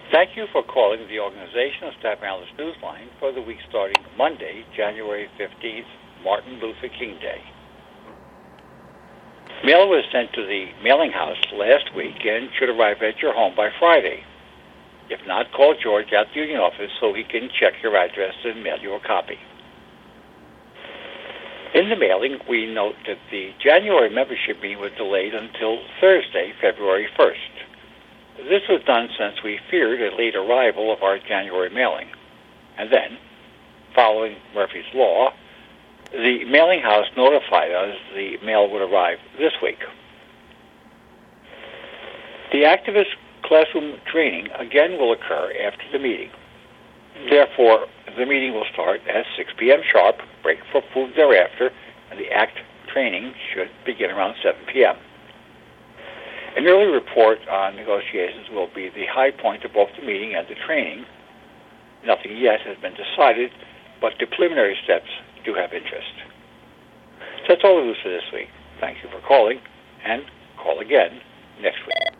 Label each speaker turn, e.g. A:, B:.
A: Thank you for calling the Organizational Staff Analyst Newsline for the week starting Monday, January 15th, Martin Luther King Day. Mail was sent to the mailing house last week and should arrive at your home by Friday. If not, call George at the union office so he can check your address and mail you a copy. In the mailing, we note that the January membership meeting was delayed until Thursday, February 1st. This was done since we feared a late arrival of our January mailing. And then, following Murphy's Law, the mailing house notified us the mail would arrive this week. The activist classroom training again will occur after the meeting. Therefore, the meeting will start at 6 p.m. sharp, break for food thereafter, and the ACT training should begin around 7 p.m. An early report on negotiations will be the high point of both the meeting and the training. Nothing yet has been decided, but the preliminary steps do have interest. So that's all the news for this week. Thank you for calling, and call again next week.